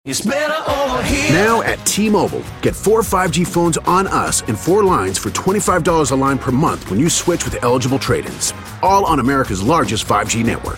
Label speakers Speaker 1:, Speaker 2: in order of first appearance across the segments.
Speaker 1: It's better over here.
Speaker 2: Now at T-Mobile, get 4 5G phones on us and 4 lines for $25 a line per month when you switch with eligible trade-ins. All on America's largest 5G network.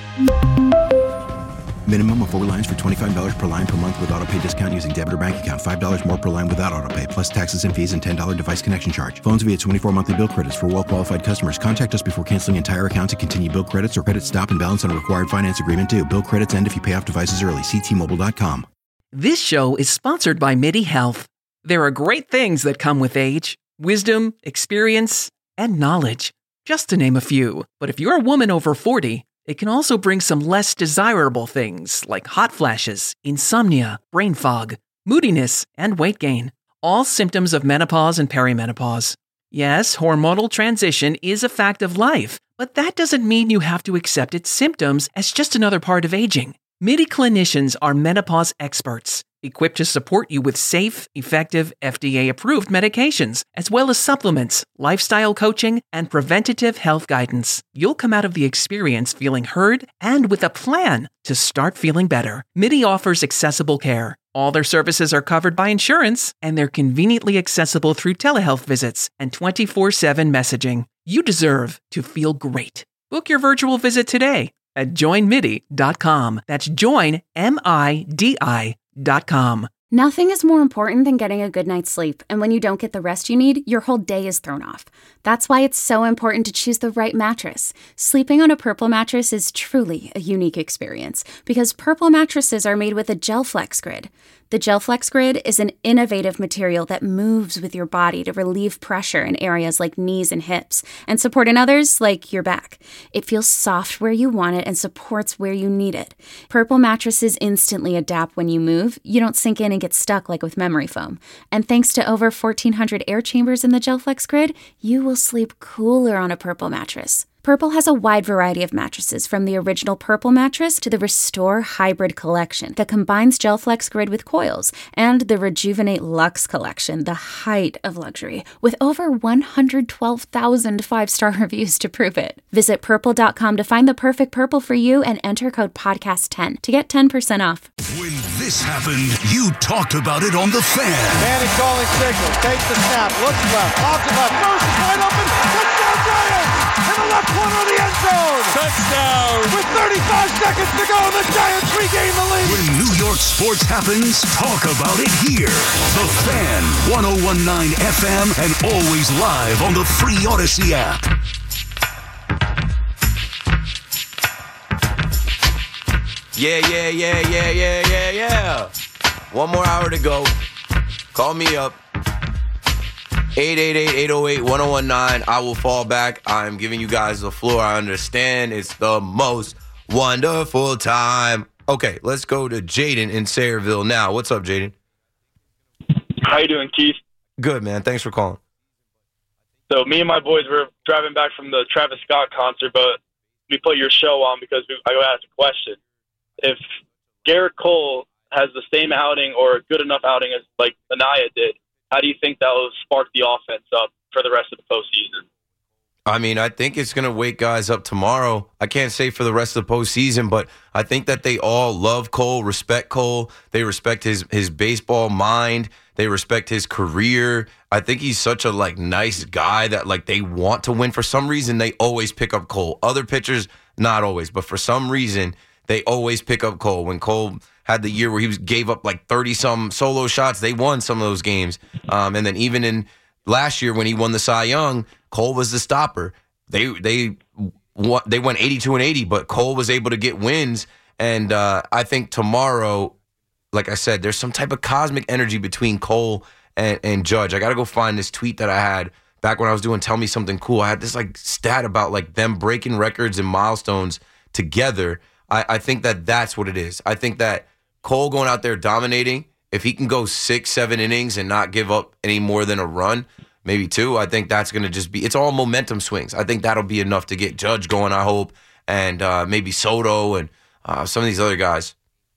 Speaker 3: Minimum of 4 lines for $25 per line per month with autopay discount using debit or bank account. $5 more per line without autopay, plus taxes and fees and $10 device connection charge. Phones via 24 monthly bill credits for well-qualified customers. Contact us before canceling entire account to continue bill credits or credit stop and balance on a required finance agreement due. Bill credits end if you pay off devices early. See T-Mobile.com.
Speaker 4: This show is sponsored by MIDI Health. There are great things that come with age: wisdom, experience, and knowledge, just to name a few. But if you're a woman over 40, it can also bring some less desirable things like hot flashes, insomnia, brain fog, moodiness, and weight gain. All symptoms of menopause and perimenopause. Yes, hormonal transition is a fact of life, but that doesn't mean you have to accept its symptoms as just another part of aging. MIDI clinicians are menopause experts, equipped to support you with safe, effective, FDA-approved medications, as well as supplements, lifestyle coaching, and preventative health guidance. You'll come out of the experience feeling heard and with a plan to start feeling better. MIDI offers accessible care. All their services are covered by insurance, and they're conveniently accessible through telehealth visits and 24/7 messaging. You deserve to feel great. Book your virtual visit today at joinmidi.com. That's joinmidi.com.
Speaker 5: Nothing is more important than getting a good night's sleep, and when you don't get the rest you need, your whole day is thrown off. That's why it's so important to choose the right mattress. Sleeping on a Purple mattress is truly a unique experience because Purple mattresses are made with a GelFlex Grid. The GelFlex Grid is an innovative material that moves with your body to relieve pressure in areas like knees and hips and support in others like your back. It feels soft where you want it and supports where you need it. Purple mattresses instantly adapt when you move. You don't sink in and get stuck like with memory foam. And thanks to over 1,400 air chambers in the GelFlex Grid, you will sleep cooler on a Purple mattress. Purple has a wide variety of mattresses, from the original Purple mattress to the Restore Hybrid collection that combines GelFlex Grid with coils, and the Rejuvenate Luxe collection, the height of luxury, with over 112,000 five-star reviews to prove it. Visit Purple.com to find the perfect Purple for you and enter code PODCAST10 to get 10% off.
Speaker 6: When this happened, you talked about it on The Fan.
Speaker 7: Manning calling signal, takes the snap, looks left, lobs it left, throws it wide open, touchdown Giants! In the left corner of the end zone! Touchdown! With 35 seconds to go, the Giants regain the lead!
Speaker 6: When New York sports happens, talk about it here. The Fan, 101.9 FM, and always live on the free Odyssey app.
Speaker 8: Yeah. One more hour to go. Call me up. 888-808-1019. I will fall back. I'm giving you guys the floor. I understand it's the most wonderful time. Okay, let's go to Jaden in Sayreville now. What's up, Jaden?
Speaker 9: How you doing, Keith?
Speaker 8: Good, man. Thanks for calling.
Speaker 9: So me and my boys were driving back from the Travis Scott concert, but we put your show on because I asked a question. If Garrett Cole has the same outing or a good enough outing as like Anaya did, how do you think that will spark the offense up for the rest of the postseason?
Speaker 8: I mean, I think it's going to wake guys up tomorrow. I can't say for the rest of the postseason, but I think that they all love Cole, respect Cole. They respect his baseball mind. They respect his career. I think he's such a nice guy that they want to win. For some reason, they always pick up Cole. Other pitchers, not always, but for some reason, they always pick up Cole. When Cole had the year where he gave up 30-some solo shots, they won some of those games. And then even in last year when he won the Cy Young, Cole was the stopper. They went 82-80, but Cole was able to get wins. And I think tomorrow, like I said, there's some type of cosmic energy between Cole and Judge. I got to go find this tweet that I had back when I was doing Tell Me Something Cool. I had this stat about them breaking records and milestones together. I think that's what it is. I think that Cole going out there dominating, if he can go 6-7 innings and not give up any more than a run, maybe two, I think that's going to just be, it's all momentum swings. I think that'll be enough to get Judge going, I hope, and maybe Soto and some of these other guys.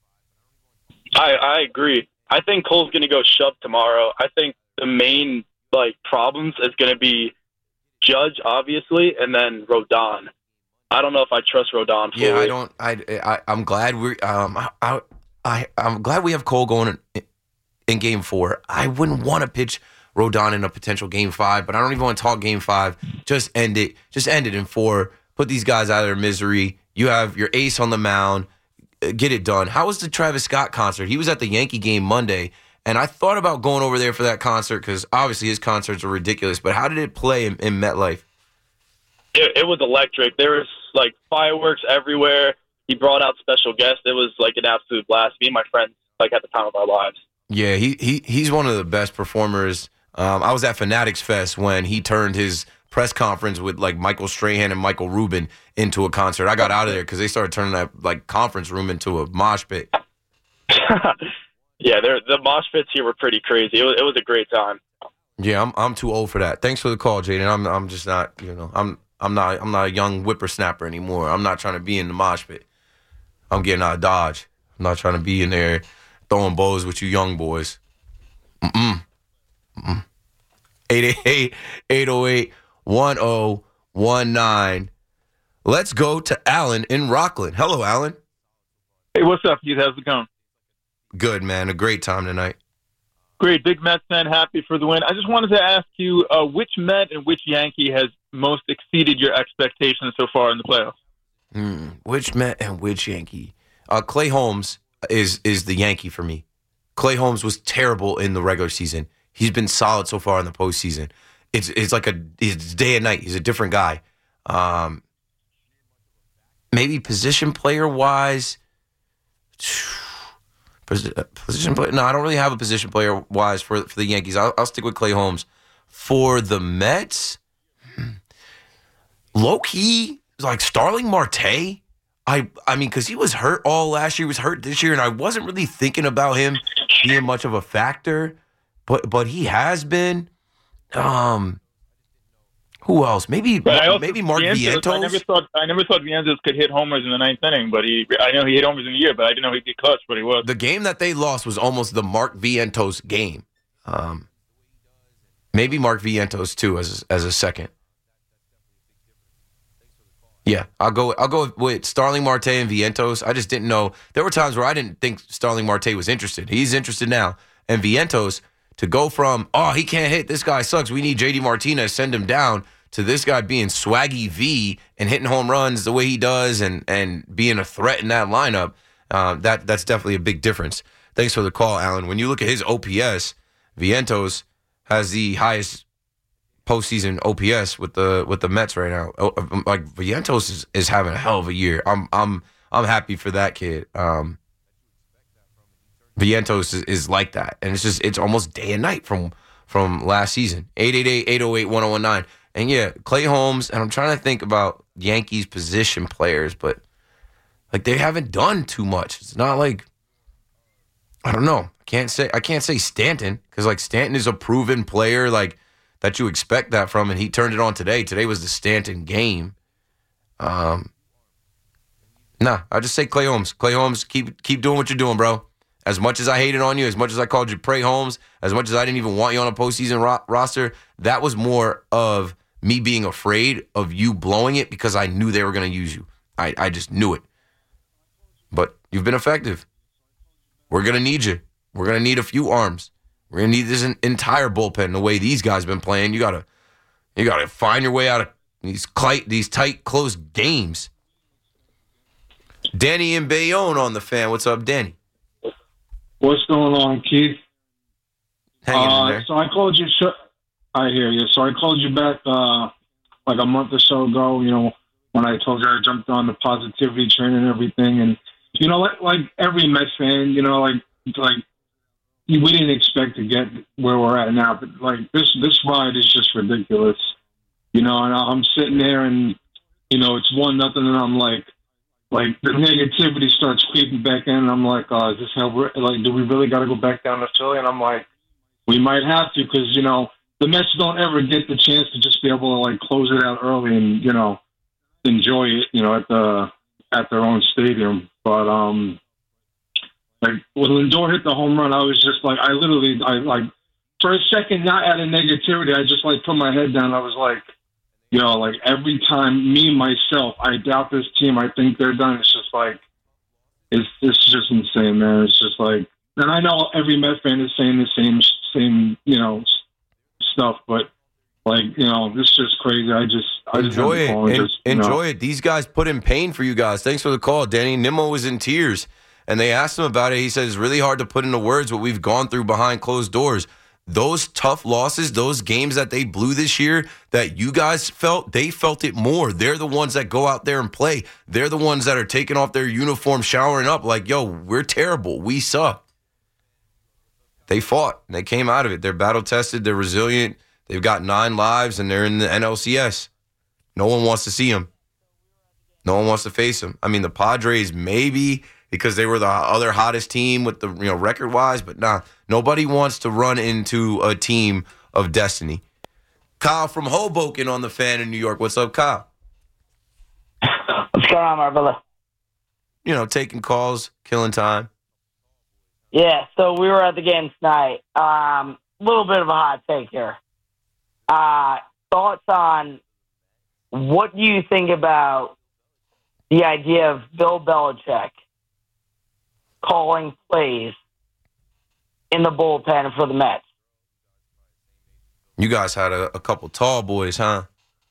Speaker 9: I agree. I think Cole's going to go shove tomorrow. I think the main problems is going to be Judge, obviously, and then Rodon. I don't know if I trust Rodon fully.
Speaker 8: Yeah, I'm glad we're. I'm glad we have Cole going in Game 4. I wouldn't want to pitch Rodon in a potential Game 5, but I don't even want to talk Game 5. Just end it. Just end it in 4. Put these guys out of their misery. You have your ace on the mound. Get it done. How was the Travis Scott concert? He was at the Yankee game Monday, and I thought about going over there for that concert because obviously his concerts are ridiculous, but how did it play in MetLife?
Speaker 9: It was electric. There was, like, fireworks everywhere. He brought out special guests. It was, like, an absolute blast. Me and my friends, like, at the time of our lives.
Speaker 8: Yeah, he's one of the best performers. I was at Fanatics Fest when he turned his press conference with like Michael Strahan and Michael Rubin into a concert. I got out of there because they started turning that like conference room into a mosh pit.
Speaker 9: Yeah, the mosh pits here were pretty crazy. It was a great time.
Speaker 8: Yeah, I'm too old for that. Thanks for the call, Jaden. I'm just not, I'm not a young whippersnapper anymore. I'm not trying to be in the mosh pit. I'm getting out of Dodge. I'm not trying to be in there throwing bows with you young boys. 888-808-1019. Let's go to Alan in Rockland. Hello, Alan.
Speaker 1: Hey, what's up, Keith? How's it going?
Speaker 8: Good, man. A great time tonight.
Speaker 1: Great. Big Mets fan. Happy for the win. I just wanted to ask you, which Met and which Yankee has most exceeded your expectations so far in the playoffs?
Speaker 8: Which Met and which Yankee? Clay Holmes is the Yankee for me. Clay Holmes was terrible in the regular season. He's been solid so far in the postseason. It's like it's day and night. He's a different guy. Maybe position player wise. Position player? No, I don't really have a position player wise for the Yankees. I'll stick with Clay Holmes. For the Mets, low key like Starling Marte. I mean, because he was hurt all last year, he was hurt this year, and I wasn't really thinking about him being much of a factor, but he has been. Who else? Maybe Mark Vientos.
Speaker 1: I never thought Vientos could hit homers in the ninth inning, but I know he hit homers in the year, but I didn't know he'd get clutch, but he was.
Speaker 8: The game that they lost was almost the Mark Vientos game. Maybe Mark Vientos too as a second. Yeah, I'll go with Starling Marte and Vientos. I just didn't know. There were times where I didn't think Starling Marte was interested. He's interested now. And Vientos, to go from, he can't hit, this guy sucks, we need JD Martinez, send him down, to this guy being swaggy V and hitting home runs the way he does and being a threat in that lineup, that's definitely a big difference. Thanks for the call, Alan. When you look at his OPS, Vientos has the highest postseason OPS with the Mets right now. Like Vientos is having a hell of a year. I'm happy for that kid. Vientos is like that, and it's almost day and night from last season. 888-808-1019. And yeah, Clay Holmes, and I'm trying to think about Yankees position players, but like they haven't done too much. It's not like, I don't know. I can't say Stanton, because like Stanton is a proven player like that you expect that from, and he turned it on today. Today was the Stanton game. I just say Clay Holmes. Clay Holmes, keep doing what you're doing, bro. As much as I hated on you, as much as I called you Prey Holmes, as much as I didn't even want you on a postseason roster, that was more of me being afraid of you blowing it because I knew they were going to use you. I just knew it. But you've been effective. We're going to need you. We're going to need a few arms. We're going to need this entire bullpen the way these guys have been playing. You got to find your way out of these tight, close games. Danny and Bayonne on the Fan. What's up, Danny?
Speaker 10: What's going on, Keith?
Speaker 8: Hanging in there.
Speaker 10: So I called you. I hear you. So I called you back like a month or so ago. When I told you I jumped on the positivity train and everything, and like every Mets fan, we didn't expect to get where we're at now. But like this ride is just ridiculous. And I'm sitting there, and it's 1-0, and I'm like the negativity starts creeping back in, and I'm like, is this how do we really got to go back down to Philly? And I'm like, we might have to, because, the Mets don't ever get the chance to just be able to, close it out early and, enjoy it, at their own stadium. But, when Lindor hit the home run, I was just like, I for a second, not out of negativity, I just, put my head down. I was like, every time, me, myself, I doubt this team. I think they're done. It's just it's just insane, man. It's just like, and I know every Met fan is saying the same stuff, but like, this is just crazy. I just
Speaker 8: enjoy it. Enjoy it. These guys put in pain for you guys. Thanks for the call, Danny. Nimmo was in tears, and they asked him about it. He said it's really hard to put into words what we've gone through behind closed doors. Those tough losses, those games that they blew this year that you guys felt, they felt it more. They're the ones that go out there and play. They're the ones that are taking off their uniform, showering up like, yo, we're terrible. We suck. They fought. And they came out of it. They're battle-tested. They're resilient. They've got 9 lives, and they're in the NLCS. No one wants to see them. No one wants to face them. I mean, the Padres maybe because they were the other hottest team with the record-wise, but nah, nobody wants to run into a team of destiny. Kyle from Hoboken on the Fan in New York. What's up, Kyle?
Speaker 11: What's going on, my brother?
Speaker 8: Taking calls, killing time.
Speaker 11: Yeah, so we were at the game tonight. Little bit of a hot take here. Thoughts on what do you think about the idea of Bill Belichick calling plays in the bullpen for the Mets?
Speaker 8: You guys had a couple tall boys, huh?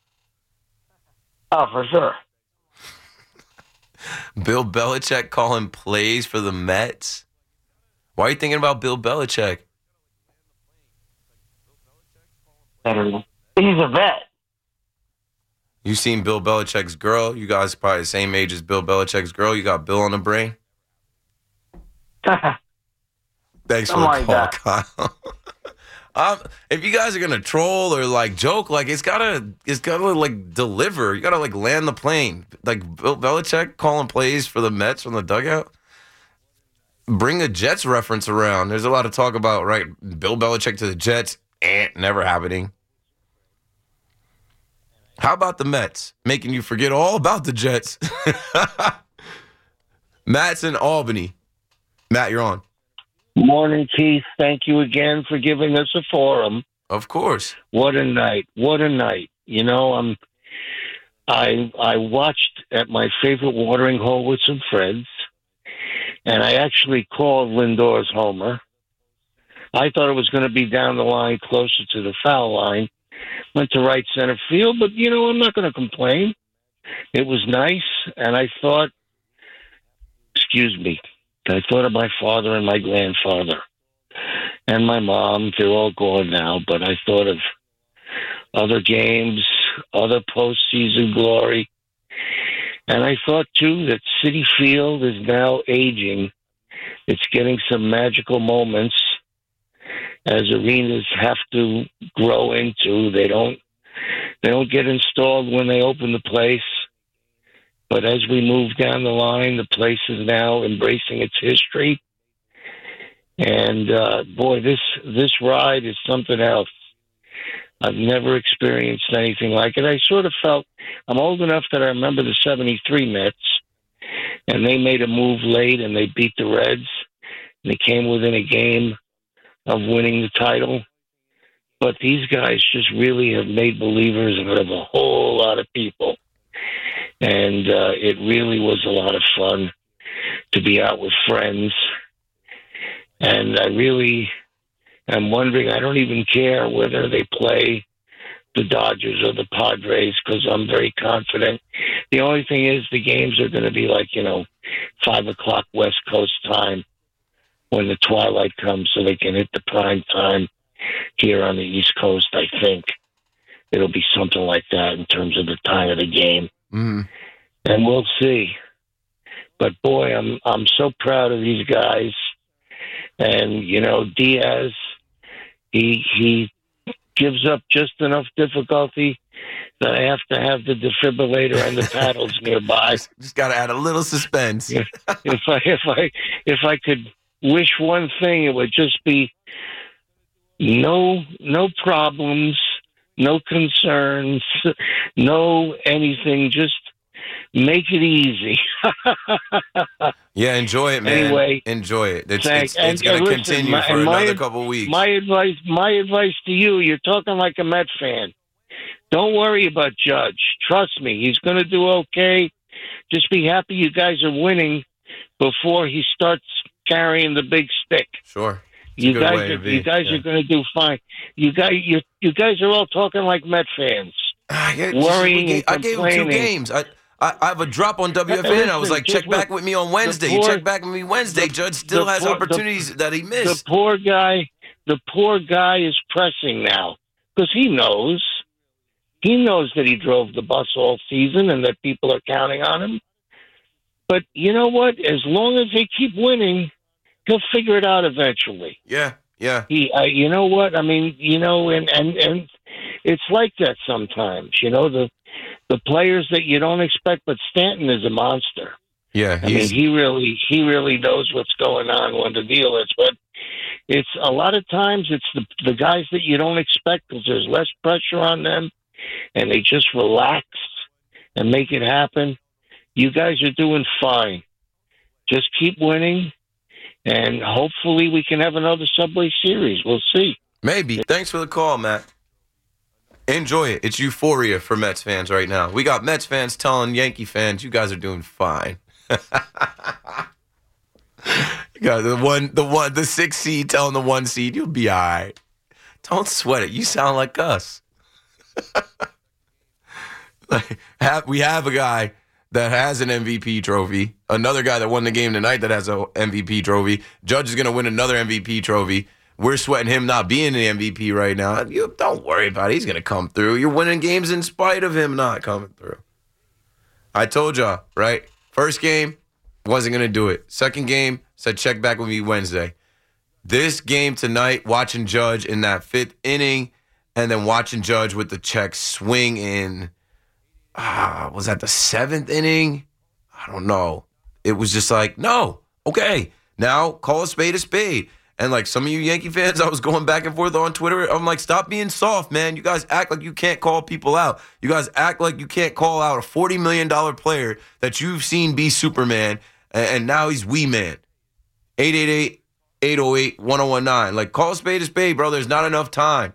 Speaker 11: Oh, for sure.
Speaker 8: Bill Belichick calling plays for the Mets? Why are you thinking about Bill Belichick?
Speaker 11: I don't know. He's a vet.
Speaker 8: You seen Bill Belichick's girl? You guys are probably the same age as Bill Belichick's girl. You got Bill on the brain? Thanks for the call, Kyle. If you guys are gonna troll or like joke, like it's gotta like deliver. You gotta like land the plane. Like Bill Belichick calling plays for the Mets from the dugout. Bring a Jets reference around. There's a lot of talk about Bill Belichick to the Jets. Never happening. How about the Mets making you forget all about the Jets? Matt's in Albany. Matt, you're on.
Speaker 12: Morning, Keith. Thank you again for giving us a forum.
Speaker 8: Of course.
Speaker 12: What a night. What a night. I watched at my favorite watering hole with some friends, and I actually called Lindor's homer. I thought it was going to be down the line, closer to the foul line. Went to right center field, but, I'm not going to complain. It was nice, and I thought of my father and my grandfather and my mom. They're all gone now, but I thought of other games, other postseason glory. And I thought, too, that Citi Field is now aging. It's getting some magical moments as arenas have to grow into. They don't get installed when they open the place. But as we move down the line, the place is now embracing its history. And, boy, this ride is something else. I've never experienced anything like it. I sort of felt, I'm old enough that I remember the 73 Mets, and they made a move late, and they beat the Reds, and they came within a game of winning the title. But these guys just really have made believers out of a whole lot of people. And it really was a lot of fun to be out with friends. And I really am wondering, I don't even care whether they play the Dodgers or the Padres because I'm very confident. The only thing is the games are going to be 5 o'clock West Coast time when the twilight comes so they can hit the prime time here on the East Coast. I think it'll be something like that in terms of the time of the game.
Speaker 8: Mm-hmm.
Speaker 12: And we'll see. But boy, I'm so proud of these guys. And Diaz, he gives up just enough difficulty that I have to have the defibrillator and the paddles nearby.
Speaker 8: Just got to add a little suspense.
Speaker 12: If I could wish one thing, it would just be no problems, no concerns, no anything. Just make it easy.
Speaker 8: Yeah, enjoy it, man.
Speaker 12: Anyway,
Speaker 8: enjoy it. It's going to continue for another couple of weeks.
Speaker 12: My advice to you, you're talking like a Met fan. Don't worry about Judge. Trust me, he's going to do okay. Just be happy you guys are winning. before he starts carrying the big stick.
Speaker 8: Sure.
Speaker 12: You guys are going to do fine. You guys are all talking like Met fans. Worrying.
Speaker 8: I gave him 2 games. I have a drop on WFN. I was like, check back with me on Wednesday. You check back with me Wednesday. Judge still has opportunities that he missed.
Speaker 12: The poor guy is pressing now because he knows that he drove the bus all season and that people are counting on him. But you know what? As long as they keep winning, he'll figure it out eventually.
Speaker 8: Yeah.
Speaker 12: You know what? I mean, and it's like that sometimes. The players that you don't expect, but Stanton is a monster.
Speaker 8: Yeah,
Speaker 12: I mean, he really knows what's going on when the deal is. But it's a lot of times it's the guys that you don't expect because there's less pressure on them, and they just relax and make it happen. You guys are doing fine. Just keep winning, and hopefully we can have another Subway Series. We'll see.
Speaker 8: Maybe. Thanks for the call, Matt. Enjoy it. It's euphoria for Mets fans right now. We got Mets fans telling Yankee fans, you guys are doing fine. You got the 6 seed telling the 1 seed, you'll be all right. Don't sweat it. You sound like us. We have a guy that has an MVP trophy, another guy that won the game tonight that has an MVP trophy. Judge is going to win another MVP trophy. We're sweating him not being the MVP right now. You don't worry about it. He's going to come through. You're winning games in spite of him not coming through. I told y'all, right? First game, wasn't going to do it. Second game, said check back with me Wednesday. This game tonight, watching Judge in that 5th inning, and then watching Judge with the check swing in, was that the 7th inning? I don't know. It was just like, no, okay, now call a spade a spade. And like some of you Yankee fans, I was going back and forth on Twitter. I'm like, stop being soft, man. You guys act like you can't call people out. You guys act like you can't call out a $40 million player that you've seen be Superman, and now he's Wee Man. 888-808-1019. Like, call a spade, bro. There's not enough time.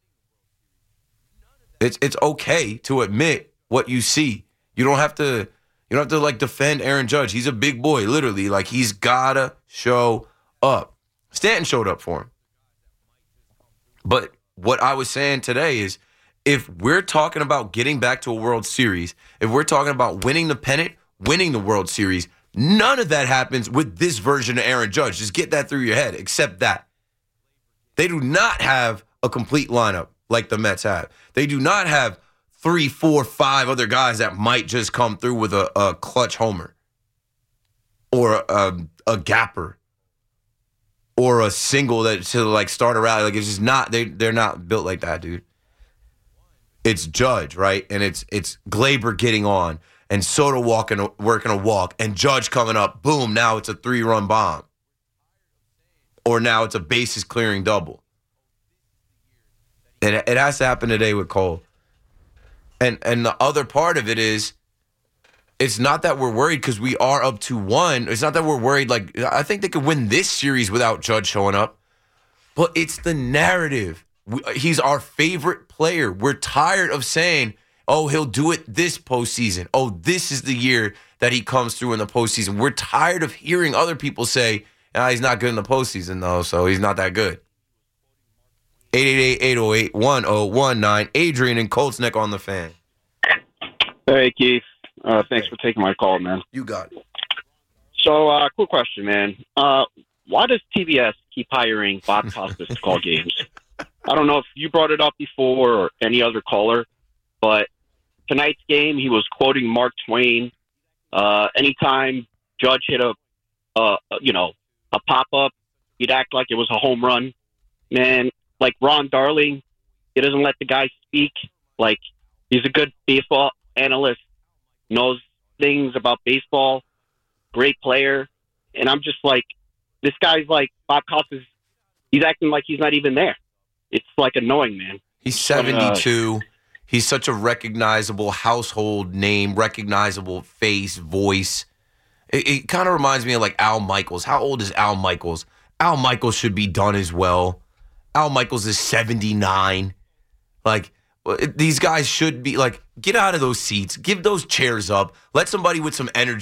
Speaker 8: It's okay to admit what you see. You don't have to like defend Aaron Judge. He's a big boy, literally. Like, he's gotta show up. Stanton showed up for him. But what I was saying today is, if we're talking about getting back to a World Series, if we're talking about winning the pennant, winning the World Series, none of that happens with this version of Aaron Judge. Just get that through your head, except that. They do not have a complete lineup like the Mets have. They do not have 3, 4, 5 other guys that might just come through with a clutch homer or a gapper or a single that to like start a rally. Like, it's just not, they're not built like that, dude. It's Judge, right? And it's Glaber getting on and Soto working a walk and Judge coming up. Boom, now it's a 3-run bomb. Or now it's a bases clearing double. And it has to happen today with Cole. And the other part of it is, it's not that we're worried because we are up 2-1. It's not that we're worried. Like, I think they could win this series without Judge showing up. But it's the narrative. He's our favorite player. We're tired of saying, oh, he'll do it this postseason. Oh, this is the year that he comes through in the postseason. We're tired of hearing other people say, he's not good in the postseason, though, so he's not that good. 888-808-1019. Adrian and Colts Neck on the Fan.
Speaker 13: Hey, Keith. Thanks for taking my call, man.
Speaker 8: You got it.
Speaker 13: So, quick question, man. Why does TBS keep hiring Bob Costas to call games? I don't know if you brought it up before or any other caller, but tonight's game, he was quoting Mark Twain. Anytime Judge hit a pop-up, he'd act like it was a home run. Man, like Ron Darling, he doesn't let the guy speak. Like, he's a good baseball analyst, knows things about baseball, great player. And I'm just like, this guy's like, Bob Costas, he's acting like he's not even there. It's like annoying, man.
Speaker 8: He's 72. He's such a recognizable household name, recognizable face, voice. It kind of reminds me of like Al Michaels. How old is Al Michaels? Al Michaels should be done as well. Al Michaels is 79. Like, these guys should be like, get out of those seats, give those chairs up, let somebody with some energy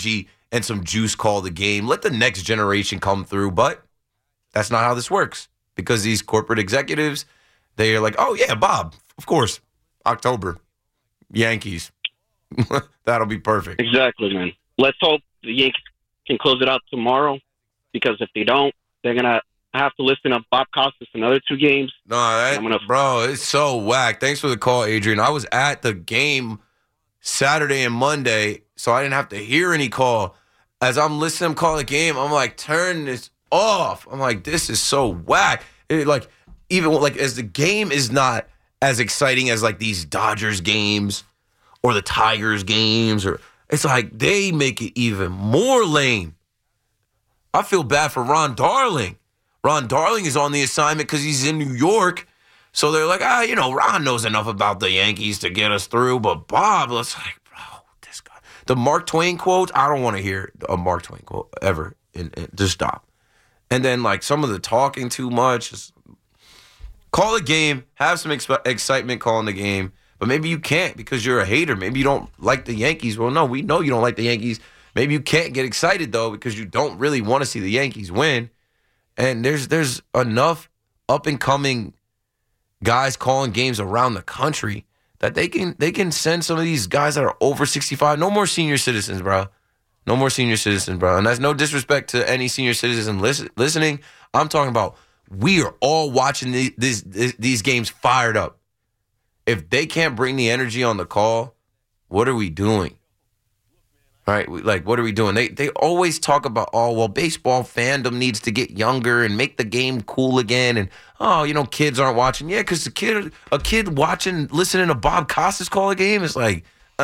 Speaker 8: and some juice call the game. Let the next generation come through. But that's not how this works, because these corporate executives, they are like, oh, yeah, Bob, of course, October, Yankees. That'll be perfect.
Speaker 13: Exactly, man. Let's hope the Yankees can close it out tomorrow, because if they don't, they're going to have to listen to Bob Costas another 2 games.
Speaker 8: No, bro, it's so whack. Thanks for the call, Adrian. I was at the game Saturday and Monday, so I didn't have to hear any call. As I'm listening to call the game, I'm like, turn this off. I'm like, this is so whack. Even as the game is not as exciting as like these Dodgers games or the Tigers games, or it's like they make it even more lame. I feel bad for Ron Darling. Ron Darling is on the assignment because he's in New York. So they're like, Ron knows enough about the Yankees to get us through. But Bob, it's like, bro, this guy. The Mark Twain quotes, I don't want to hear a Mark Twain quote ever. Just stop. And then, like, some of the talking too much. Just call a game. Have some excitement calling the game. But maybe you can't because you're a hater. Maybe you don't like the Yankees. Well, no, we know you don't like the Yankees. Maybe you can't get excited, though, because you don't really want to see the Yankees win. And there's enough up-and-coming guys calling games around the country that they can send some of these guys that are over 65. No more senior citizens, bro. No more senior citizens, bro. And that's no disrespect to any senior citizen listening. I'm talking about we are all watching these games fired up. If they can't bring the energy on the call, what are we doing? Right? What are we doing? They always talk about, baseball fandom needs to get younger and make the game cool again. And, kids aren't watching. Yeah, because a kid listening to Bob Costas call a game is like,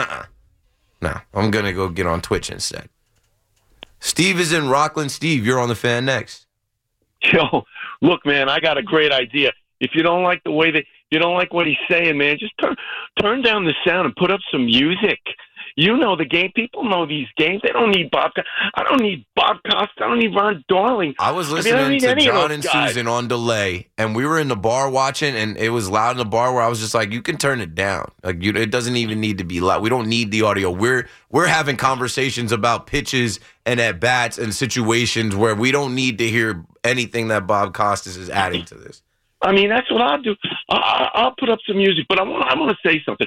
Speaker 8: no, I'm going to go get on Twitch instead. Steve is in Rockland. Steve, you're on the Fan next.
Speaker 14: Yo, look, man, I got a great idea. If you don't like you don't like what he's saying, man, just turn down the sound and put up some music. You know the game. People know these games. They don't need Bob. I don't need Bob Costa. I don't need Ron Darling.
Speaker 8: I was listening to John and Susan on delay, and we were in the bar watching, and it was loud in the bar where I was just like, you can turn it down. It doesn't even need to be loud. We don't need the audio. We're having conversations about pitches and at-bats and situations where we don't need to hear anything that Bob Costas is adding to this.
Speaker 14: I mean, that's what I'll do. I'll put up some music, but I want to say something.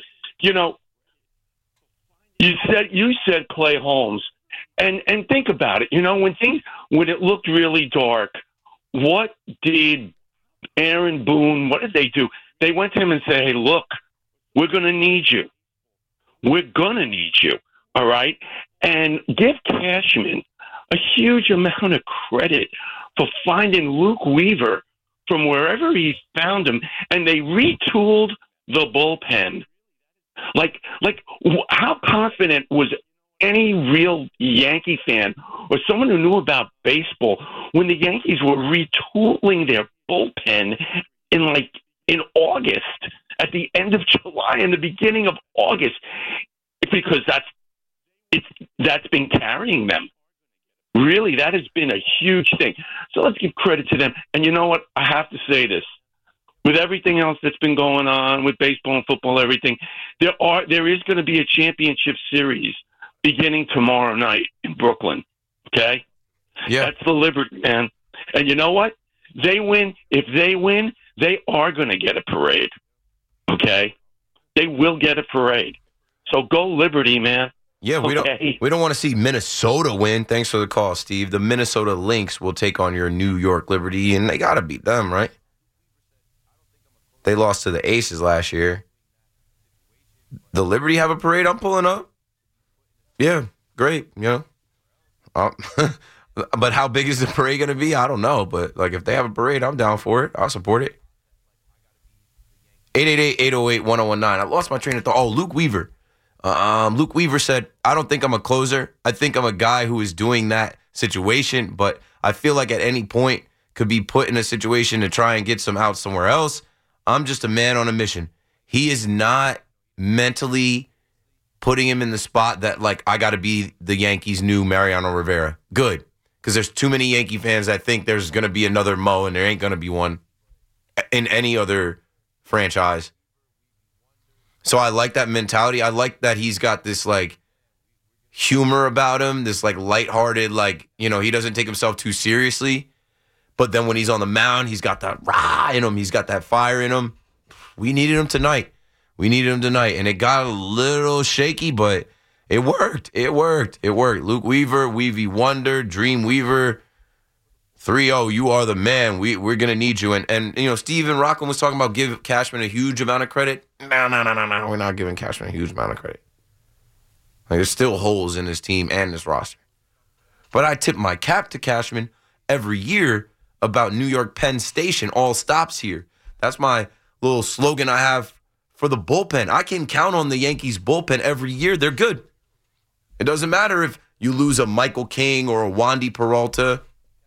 Speaker 14: You said Clay Holmes, and think about it. When it looked really dark, what did Aaron Boone? What did they do? They went to him and said, "Hey, look, we're going to need you. We're going to need you. All right." And give Cashman a huge amount of credit for finding Luke Weaver from wherever he found him, and they retooled the bullpen. Like, how confident was any real Yankee fan or someone who knew about baseball when the Yankees were retooling their bullpen in August, at the end of July and the beginning of August? Because that's been carrying them. Really, that has been a huge thing. So let's give credit to them. And you know what? I have to say this. With everything else that's been going on with baseball and football, everything, there is going to be a championship series beginning tomorrow night in Brooklyn. Okay?
Speaker 8: Yeah.
Speaker 14: That's the Liberty, man. And you know what? They win. If they win, they are going to get a parade. Okay? They will get a parade. So go Liberty, man.
Speaker 8: Yeah, we don't want to see Minnesota win. Thanks for the call, Steve. The Minnesota Lynx will take on your New York Liberty, and they got to beat them, right? They lost to the Aces last year. The Liberty have a parade I'm pulling up? Yeah, great, But how big is the parade going to be? I don't know. But, if they have a parade, I'm down for it. I'll support it. 888-808-1019. I lost my train of thought. Oh, Luke Weaver. Luke Weaver said, I don't think I'm a closer. I think I'm a guy who is doing that situation, but I feel like at any point could be put in a situation to try and get some out somewhere else. I'm just a man on a mission. He is not mentally putting him in the spot that, I got to be the Yankees' new Mariano Rivera. Good, because there's too many Yankee fans that think there's going to be another Mo, and there ain't going to be one in any other franchise. So I like that mentality. I like that he's got this, humor about him, this like lighthearted, like, you know, he doesn't take himself too seriously. But then when he's on the mound, he's got that rah in him. He's got that fire in him. We needed him tonight. And it got a little shaky, but it worked. It worked. Luke Weaver, Weavy Wonder, Dream Weaver, 3-0, you are the man. We're going to need you. And you know, Steven Rockland was talking about give Cashman a huge amount of credit. No. We're not giving Cashman a huge amount of credit. Like, there's still holes in this team and this roster. But I tip my cap to Cashman every year about New York Penn Station. All stops here. That's my little slogan I have for the bullpen. I can count on the Yankees bullpen every year. They're good. It doesn't matter if you lose a Michael King or a Wandy Peralta.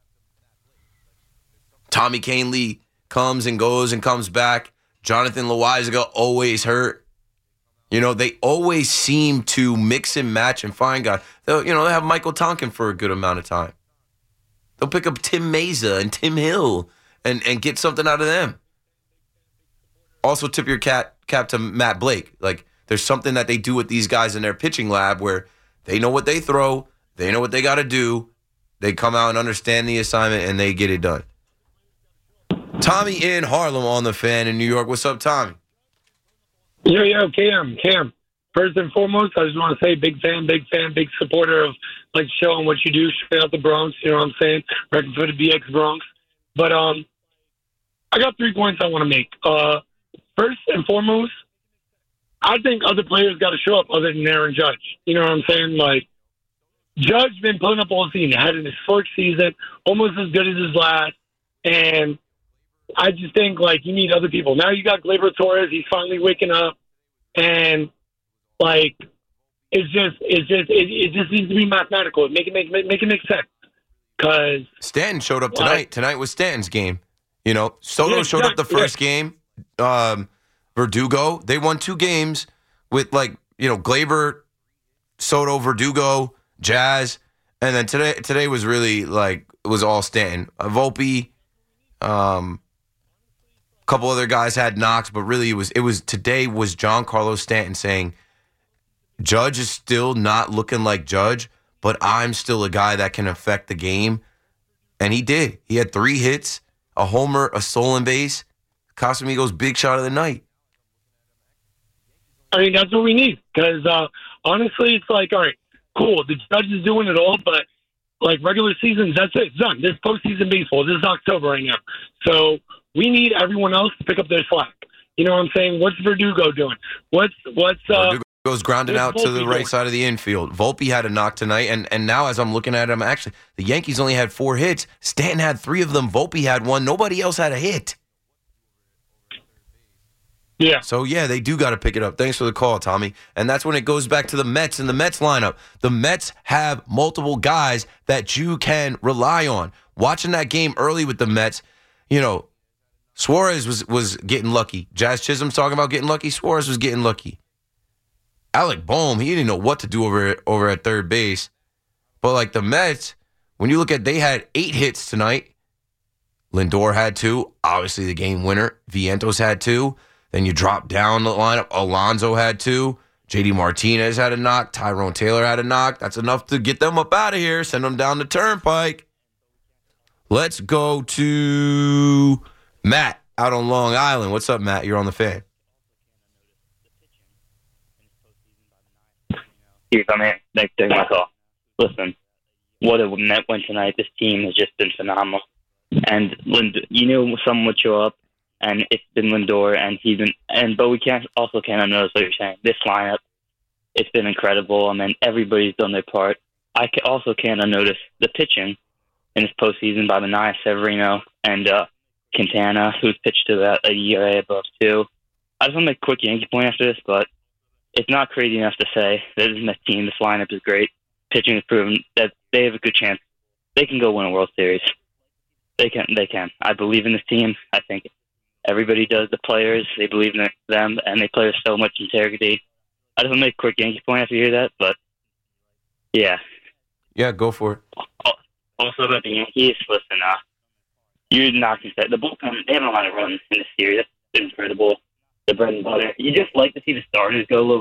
Speaker 8: Tommy Kahnle comes and goes and comes back. Jonathan Loaisiga always hurt. You know, they always seem to mix and match and find guys. They'll have Michael Tonkin for a good amount of time. They'll pick up Tim Meza and Tim Hill and get something out of them. Also tip your cap to Matt Blake. Like, there's something that they do with these guys in their pitching lab where they know what they throw, they know what they got to do, they come out and understand the assignment, and they get it done. Tommy in Harlem on the Fan in New York. What's up, Tommy?
Speaker 15: Yo, Cam. First and foremost, I just want to say big fan, big supporter of like the show and what you do. Straight out the Bronx, you know what I'm saying? Repping for the BX Bronx. But I got 3 points I want to make. First and foremost, I think other players got to show up other than Aaron Judge. You know what I'm saying? Like, Judge been putting up all season. Had an historic season, almost as good as his last, and I just think, like, you need other people. Now you got Gleyber Torres. He's finally waking up. And, like, it just needs to be mathematical. Make it make sense. Because
Speaker 8: Stanton showed up tonight. Tonight was Stanton's game. You know, Soto showed up the first game. Verdugo. They won 2 games with, like, you know, Gleyber, Soto, Verdugo, Jazz. And then today was really, like, it was all Stanton. Volpe, couple other guys had knocks, but really it was today was Giancarlo Stanton saying, Judge is still not looking like Judge, but I'm still a guy that can affect the game. And he did. He had 3 hits, a homer, a stolen base. Casamigos' big shot of the night.
Speaker 15: I mean, that's what we need. Because honestly, it's like, all right, cool. The Judge is doing it all, but like regular seasons, that's it. It's done. This postseason baseball. This is October right now. So we need everyone else to pick up their slack. You know what I'm saying? What's Verdugo doing?
Speaker 8: Verdugo's grounding out to the right side of the infield. Volpe had a knock tonight, and now as I'm looking at him, actually, the Yankees only had 4 hits. Stanton had 3 of them. Volpe had 1. Nobody else had a hit.
Speaker 15: Yeah.
Speaker 8: So, yeah, they do got to pick it up. Thanks for the call, Tommy. And that's when it goes back to the Mets and the Mets lineup. The Mets have multiple guys that you can rely on. Watching that game early with the Mets, you know, Suarez was getting lucky. Jazz Chisholm's talking about getting lucky. Suarez was getting lucky. Alec Boehm, he didn't know what to do over at third base. But, like, the Mets, when you look at, they had 8 hits tonight. Lindor had 2. Obviously, the game winner. Vientos had 2. Then you drop down the lineup. Alonso had 2. JD Martinez had a knock. Tyrone Taylor had a knock. That's enough to get them up out of here. Send them down the turnpike. Let's go to Matt out on Long Island. What's up, Matt? You're on the Fan.
Speaker 16: Here, come here. Thanks for taking my call. Listen, what a net win tonight. This team has just been phenomenal. And you knew someone would show up. And it's been Lindor, but we can't notice what you're saying. This lineup, it's been incredible. I mean, everybody's done their part. I also can't unnotice the pitching in this postseason by Manaea, Severino, and Quintana, who's pitched to about a ERA above 2. I just want to make a quick Yankee point after this, but it's not crazy enough to say that this is my team. This lineup is great. Pitching has proven that they have a good chance. They can go win a World Series. They can. I believe in this team. I think everybody does. The players, they believe in them, and they play with so much integrity. I just want to make a quick Yankee point after you hear that, but yeah.
Speaker 8: Yeah, go for it.
Speaker 16: Also about the Yankees, listen, you're not going to say the bullpen, they have a lot of runs in this series. That's incredible. The bread and butter. You just like to see the starters go a little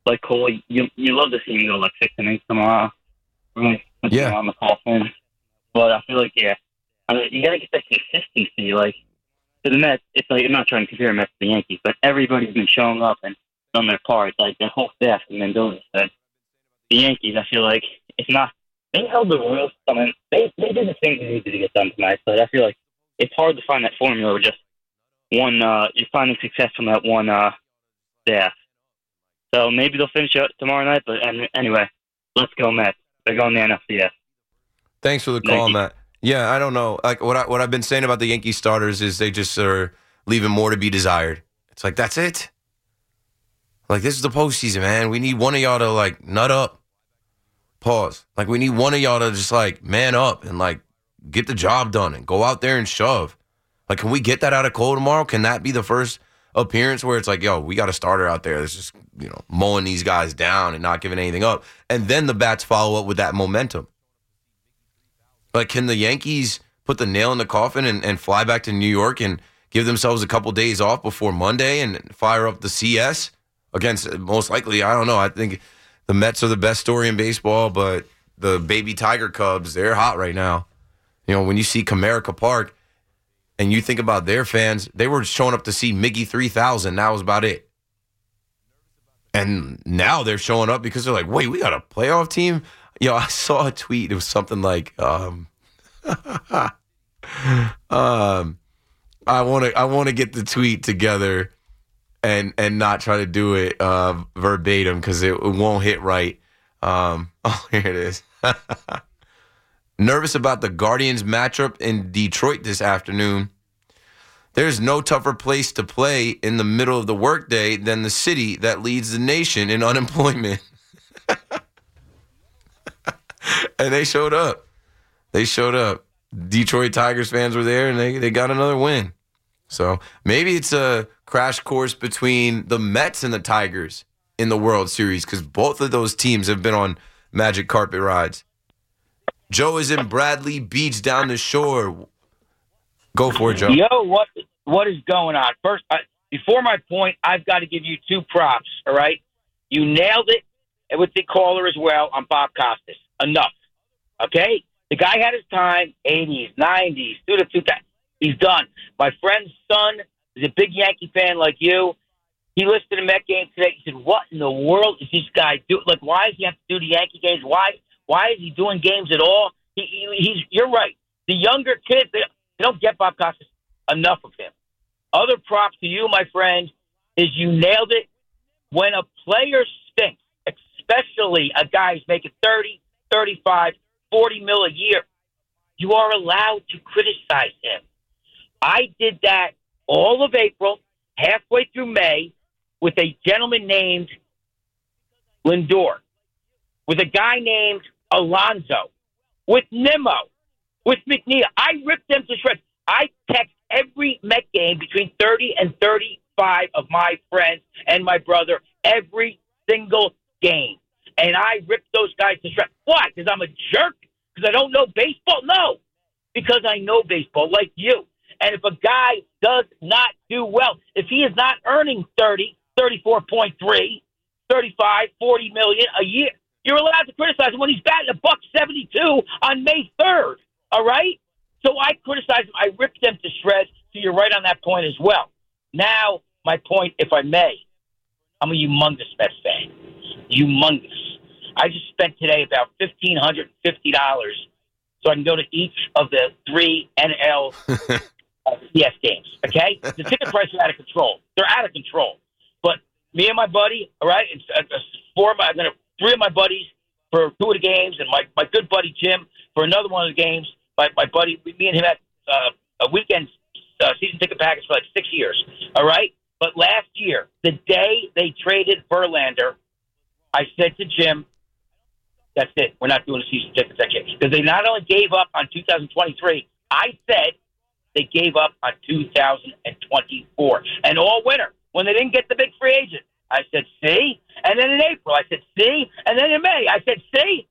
Speaker 16: like Cole, you love to see him go like 6 innings tomorrow. Really, on the Coffin. But I feel like, you gotta get that consistency. Like, to the Mets, it's like, I'm not trying to compare Mets to the Yankees, but everybody's been showing up and done their part. Like, the whole staff, and Mendoza said. The Yankees, I feel like, it's not, they held the Royals. I mean, they did the things they needed to get done tonight, but I feel like it's hard to find that formula with just one, you're finding success from that one staff. So maybe they'll finish it tomorrow night, but anyway, let's go Mets. They're going to the NLCS.
Speaker 8: Thanks for the call, Matt. Yeah, I don't know. Like what I've been saying about the Yankee starters is they just are leaving more to be desired. It's like, that's it. Like, this is the postseason, man. We need one of y'all to, like, nut up. Pause. Like, we need one of y'all to just, like, man up and, like, get the job done and go out there and shove. Like, can we get that out of Cole tomorrow? Can that be the first appearance where it's like, yo, we got a starter out there that's just, mowing these guys down and not giving anything up? And then the bats follow up with that momentum. Like, can the Yankees put the nail in the coffin and fly back to New York and give themselves a couple days off before Monday and fire up the CS against, most likely, I don't know. I think the Mets are the best story in baseball, but the baby Tiger Cubs, they're hot right now. When you see Comerica Park and you think about their fans, they were showing up to see Miggy 3000. That was about it. And now they're showing up because they're like, wait, we got a playoff team? I saw a tweet. It was something like, I want to get the tweet together and not try to do it verbatim because it won't hit right. Here it is. Nervous about the Guardians matchup in Detroit this afternoon. There's no tougher place to play in the middle of the workday than the city that leads the nation in unemployment. And they showed up. Detroit Tigers fans were there, and they got another win. So maybe it's a crash course between the Mets and the Tigers in the World Series because both of those teams have been on magic carpet rides. Joe is in Bradley Beach down the shore. Go for it, Joe.
Speaker 17: Yo, what is going on? First, before my point, I've got to give you 2 props, all right? You nailed it, and with the caller as well on Bob Costas. Enough, okay? The guy had his time, 80s, 90s, through the 2000s. He's done. My friend's son is a big Yankee fan like you. He listened to the Met game today. He said, what in the world is this guy doing? Like, why does he have to do the Yankee games? Why is he doing games at all? You're right. The younger kids, they don't get Bob Costas. Enough of him. Other props to you, my friend, is you nailed it. When a player stinks, especially a guy who's making 30, 35, 40 mil a year, you are allowed to criticize him. I did that all of April, halfway through May, with a gentleman named Lindor, with a guy named Alonso, with Nimmo, with McNeil. I ripped them to shreds. I text every Met game between 30 and 35 of my friends and my brother every single game. And I ripped those guys to shreds. Why? Because I'm a jerk? Because I don't know baseball? No. Because I know baseball like you. And if a guy does not do well, if he is not earning 30, 34.3, 35, 40 million a year, you're allowed to criticize him when he's batting $172 on May 3rd. All right? So I criticized him. I ripped them to shreds. So you're right on that point as well. Now, my point, if I may, I'm a humongous Mets fan. Humongous. I just spent today about $1,550 so I can go to each of the 3 NL CS games, okay? The ticket prices are out of control. They're out of control. But me and my buddy, all right, it's 3 of my buddies for 2 of the games, and my good buddy Jim for another one of the games. My buddy, me and him had a weekend season ticket package for like 6 years, all right? But last year, the day they traded Verlander, I said to Jim, that's it. We're not doing a season ticket that year. Because they not only gave up on 2023, I said they gave up on 2024. And all winter, when they didn't get the big free agent, I said, see? And then in April, I said, see? And then in May, I said, see?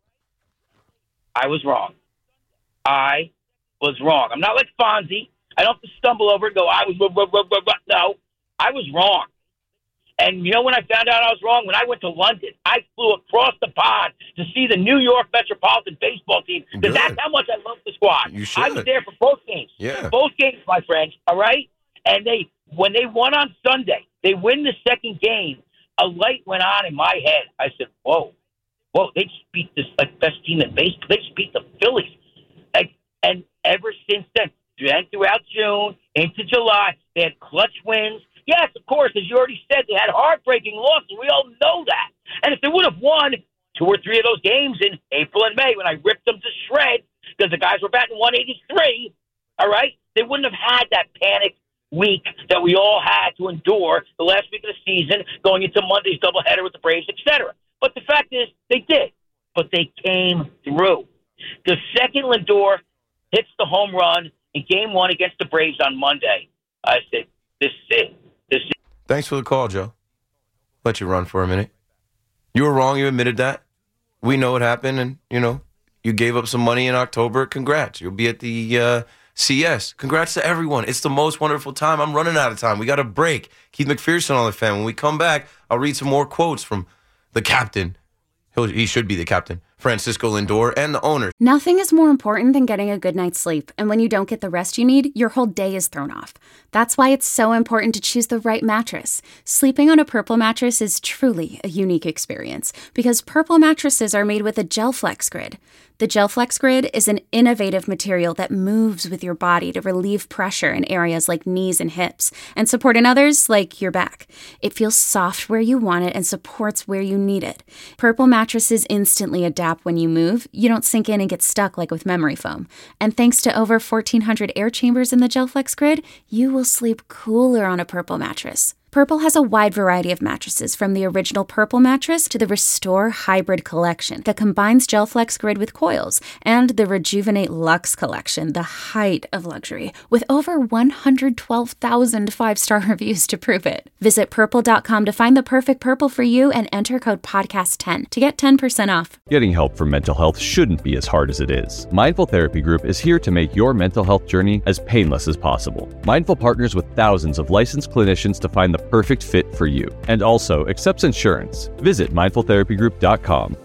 Speaker 17: I was wrong. I was wrong. I'm not like Fonzie. I don't have to stumble over and go, I was no. I was wrong. And you know when I found out I was wrong? When I went to London, I flew across the pond to see the New York Metropolitan baseball team, because that's how much I love the squad.
Speaker 8: You should.
Speaker 17: I was there for both games.
Speaker 8: Yeah.
Speaker 17: Both games, my friends, all right? And when they won on Sunday, they win the second game, a light went on in my head. I said, whoa, they just beat this best team in baseball. They just beat the Phillies. And ever since then, throughout June into July, they had clutch wins. Yes, of course, as you already said, they had heartbreaking losses. We all know that. And if they would have won 2 or 3 of those games in April and May when I ripped them to shreds because the guys were batting 183, all right, they wouldn't have had that panic week that we all had to endure the last week of the season, going into Monday's doubleheader with the Braves, etc. But the fact is, they did. But they came through. The second Lindor hits the home run in Game 1 against the Braves on Monday, I said, this is it.
Speaker 8: Thanks for the call, Joe. Let you run for a minute. You were wrong. You admitted that. We know what happened, and, you gave up some money in October. Congrats. You'll be at the CS. Congrats to everyone. It's the most wonderful time. I'm running out of time. We got a break. Keith McPherson on the fan. When we come back, I'll read some more quotes from the captain. He should be the captain, Francisco Lindor, and the owner.
Speaker 5: Nothing is more important than getting a good night's sleep, and when you don't get the rest you need, your whole day is thrown off. That's why it's so important to choose the right mattress. Sleeping on a Purple mattress is truly a unique experience, because Purple mattresses are made with a GelFlex Grid. The GelFlex Grid is an innovative material that moves with your body to relieve pressure in areas like knees and hips, and support in others like your back. It feels soft where you want it and supports where you need it. Purple mattresses instantly adapt when you move. You don't sink in and get stuck like with memory foam. And thanks to over 1,400 air chambers in the GelFlex Grid, you will sleep cooler on a Purple mattress. Purple has a wide variety of mattresses, from the original Purple mattress to the Restore Hybrid collection that combines GelFlex Grid with coils, and the Rejuvenate Luxe collection, the height of luxury, with over 112,000 5-star reviews to prove it. Visit Purple.com to find the perfect Purple for you and enter code PODCAST10 to get 10% off.
Speaker 18: Getting help for mental health shouldn't be as hard as it is. Mindful Therapy Group is here to make your mental health journey as painless as possible. Mindful partners with thousands of licensed clinicians to find the perfect fit for you, and also accepts insurance. Visit mindfultherapygroup.com.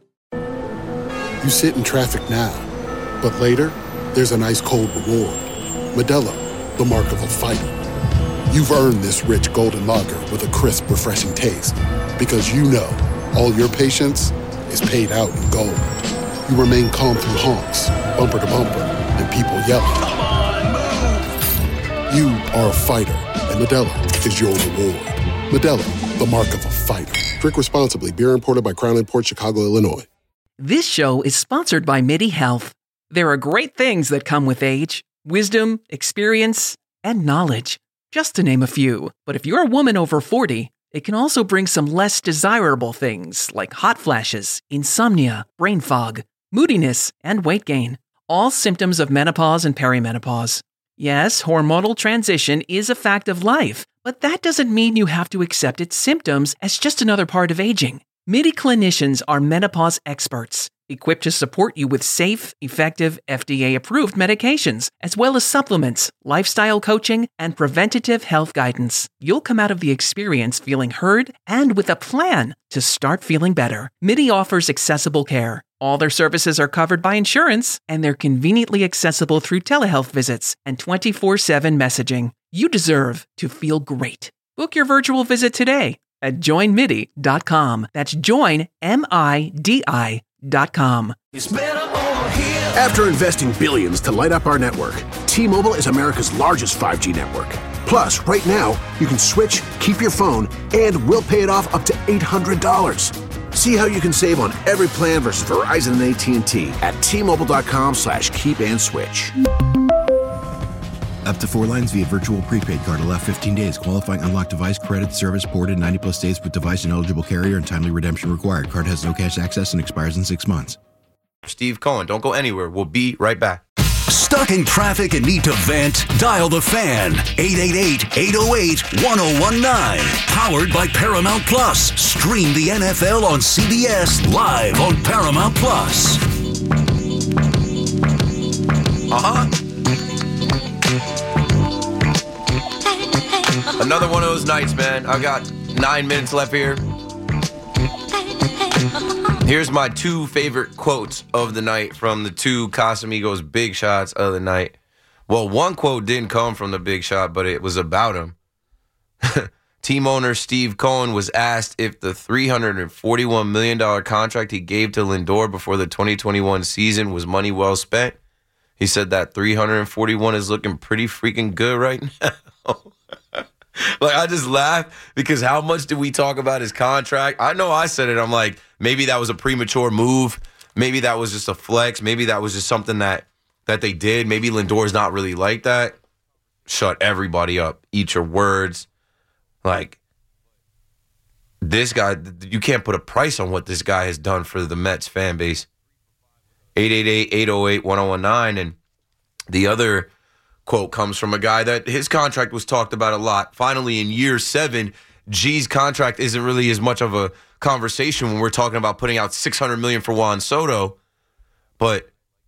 Speaker 19: You sit in traffic now, but later, there's an ice-cold reward. Modelo, the mark of a fighter. You've earned this rich golden lager with a crisp, refreshing taste. Because you know, all your patience is paid out in gold. You remain calm through honks, bumper to bumper, and people yelling. You are a fighter, and Modelo is your reward. Modelo, the mark of a fighter. Drink responsibly. Beer imported by Crown Imports, Chicago, Illinois.
Speaker 4: This show is sponsored by MIDI Health. There are great things that come with age: wisdom, experience, and knowledge, just to name a few. But if you're a woman over 40, it can also bring some less desirable things like hot flashes, insomnia, brain fog, moodiness, and weight gain. All symptoms of menopause and perimenopause. Yes, hormonal transition is a fact of life, but that doesn't mean you have to accept its symptoms as just another part of aging. MIDI clinicians are menopause experts, equipped to support you with safe, effective, FDA-approved medications, as well as supplements, lifestyle coaching, and preventative health guidance. You'll come out of the experience feeling heard and with a plan to start feeling better. MIDI offers accessible care. All their services are covered by insurance, and they're conveniently accessible through telehealth visits and 24/7 messaging. You deserve to feel great. Book your virtual visit today at joinmidi.com. That's joinmidi.com.
Speaker 2: After investing billions to light up our network, T-Mobile is America's largest 5G network. Plus, right now, you can switch, keep your phone, and we'll pay it off up to $800. See how you can save on every plan versus Verizon and AT&T at T-Mobile.com/keep-and-switch.
Speaker 3: Up to 4 lines via virtual prepaid card. Allow 15 days. Qualifying unlocked device credit service ported 90-plus days with device and eligible carrier, and timely redemption required. Card has no cash access and expires in 6 months.
Speaker 8: Steve Cohen, don't go anywhere. We'll be right back.
Speaker 6: Stuck in traffic and need to vent? Dial the Fan. 888-808-1019. Powered by Paramount Plus. Stream the NFL on CBS live on Paramount Plus.
Speaker 8: Another one of those nights, man. I've got 9 minutes left here. Here's my 2 favorite quotes of the night from the 2 Casamigos big shots of the night. Well, one quote didn't come from the big shot, but it was about him. Team owner Steve Cohen was asked if the $341 million contract he gave to Lindor before the 2021 season was money well spent. He said that 341 is looking pretty freaking good right now. Like, I just laugh because how much did we talk about his contract? I know I said it. I'm like, maybe that was a premature move. Maybe that was just a flex. Maybe that was just something that they did. Maybe Lindor's not really like that. Shut everybody up. Eat your words. Like, this guy, you can't put a price on what this guy has done for the Mets fan base. 888-808-1019. And the other quote comes from a guy that his contract was talked about a lot. Finally, in year 7, G's contract isn't really as much of a conversation when we're talking about putting out $600 million for Juan Soto. But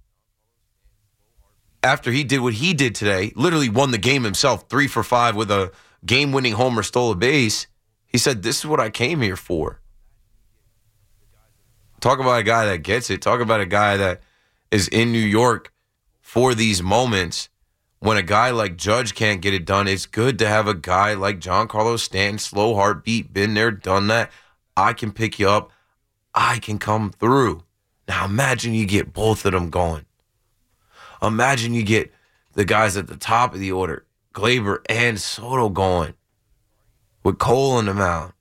Speaker 8: after he did what he did today, literally won the game himself, 3 for 5 with a game-winning homer, stole a base, he said, this is what I came here for. Talk about a guy that gets it. Talk about a guy that is in New York for these moments. When a guy like Judge can't get it done, it's good to have a guy like Giancarlo Stanton, slow heartbeat, been there, done that. I can pick you up. I can come through. Now imagine you get both of them going. Imagine you get the guys at the top of the order, Gleyber and Soto going with Cole in the mound.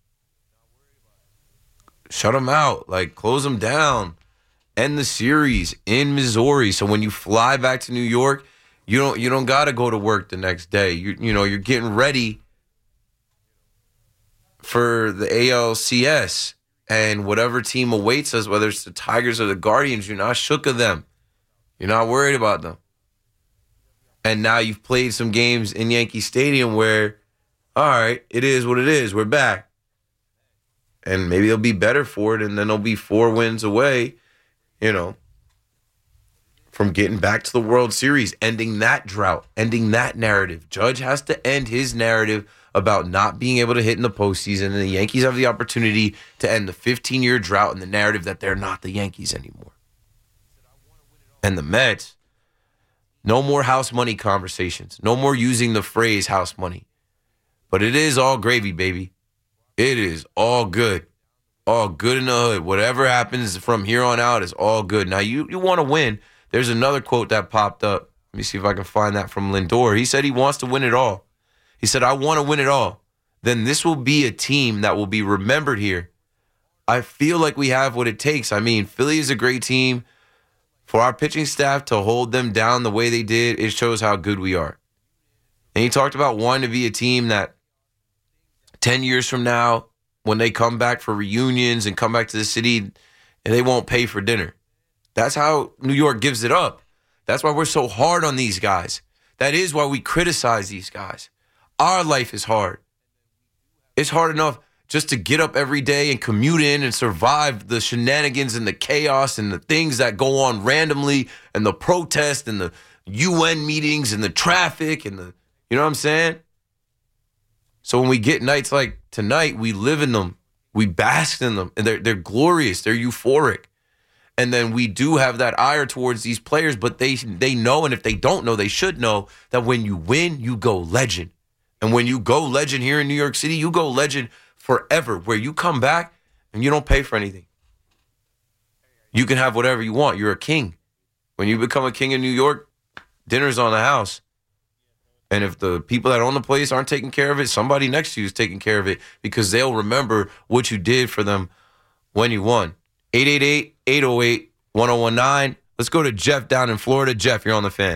Speaker 8: Shut them out. Like, close them down. End the series in Missouri. So when you fly back to New York, you don't got to go to work the next day. You're getting ready for the ALCS and whatever team awaits us, whether it's the Tigers or the Guardians. You're not shook of them. You're not worried about them. And now you've played some games in Yankee Stadium where, all right, it is what it is. We're back. And maybe they'll be better for it, and then they'll be 4 wins away, from getting back to the World Series, ending that drought, ending that narrative. Judge has to end his narrative about not being able to hit in the postseason, and the Yankees have the opportunity to end the 15-year drought and the narrative that they're not the Yankees anymore. And the Mets, no more house money conversations. No more using the phrase house money. But it is all gravy, baby. It is all good. All good in the hood. Whatever happens from here on out is all good. Now, you want to win. There's another quote that popped up. Let me see if I can find that from Lindor. He said he wants to win it all. He said, I want to win it all. Then this will be a team that will be remembered here. I feel like we have what it takes. I mean, Philly is a great team. For our pitching staff to hold them down the way they did, it shows how good we are. And he talked about wanting to be a team that 10 years from now, when they come back for reunions and come back to the city, and they won't pay for dinner. That's how New York gives it up. That's why we're so hard on these guys. That is why we criticize these guys. Our life is hard. It's hard enough just to get up every day and commute in and survive the shenanigans and the chaos and the things that go on randomly and the protest and the UN meetings and the traffic and the, you know what I'm saying? So when we get nights like tonight, we live in them. We bask in them. And they're glorious. They're euphoric. And then we do have that ire towards these players, but they know, and if they don't know, they should know that when you win, you go legend. And when you go legend here in New York City, you go legend forever, where you come back and you don't pay for anything. You can have whatever you want. You're a king. When you become a king in New York, dinner's on the house. And if the people that own the place aren't taking care of it, somebody next to you is taking care of it because they'll remember what you did for them when you won. 888-808-1019. Let's go to Jeff down in Florida. Jeff, you're on the Fan.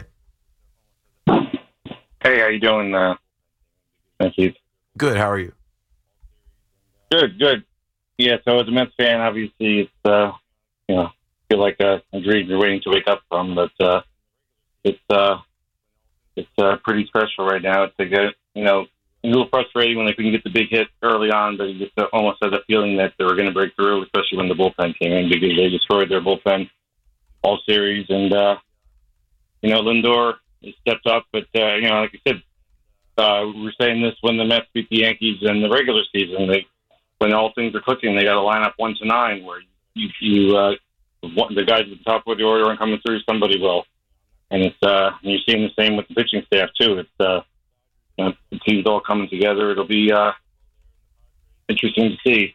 Speaker 20: Hey, how you doing? Thank you.
Speaker 8: Good. How are you?
Speaker 20: Good. Yeah, so as a Mets fan, obviously it's, feel like a dream you're waiting to wake up from, but it's pretty stressful right now. It's a little frustrating when they couldn't get the big hit early on, but you just almost had the feeling that they were going to break through, especially when the bullpen came in, because they destroyed their bullpen all series. And, Lindor has stepped up, but, like I said, we were saying this when the Mets beat the Yankees in the regular season. when all things are clicking, they got to line up 1 to 9 where the guys at the top of the order aren't coming through, somebody will. And it's and you're seeing the same with the pitching staff too. It's the team's all coming together. It'll be interesting to see.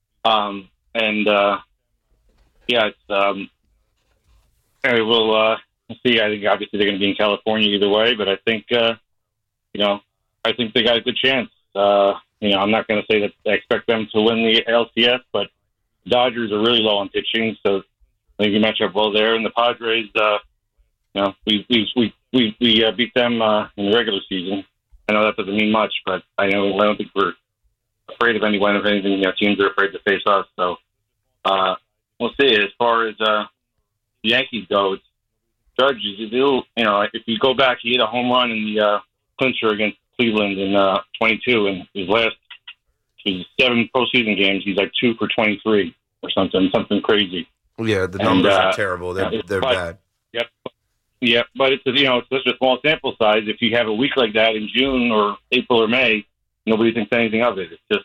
Speaker 20: We'll see. I think obviously they're going to be in California either way, but I think I think they got a good chance. I'm not going to say that I expect them to win the LCS, but the Dodgers are really low on pitching, so I think you match up well there. And the Padres, we beat them in the regular season. I know that doesn't mean much, but I don't think we're afraid of anyone. If anything, teams are afraid to face us. So we'll see. As far as the Yankees go, it's Judge is if you go back, he hit a home run in the clincher against Cleveland in 22, and his 7 postseason games, he's like 2 for 23 or something crazy.
Speaker 8: Yeah, the numbers are terrible. They're bad. Yep,
Speaker 20: but it's such a small sample size. If you have a week like that in June or April or May, nobody thinks anything of it. It's just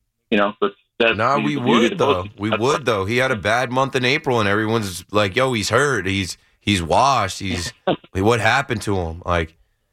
Speaker 8: we would though. He had a bad month in April, and everyone's like, "Yo, he's hurt. He's washed. What happened to him?" Like,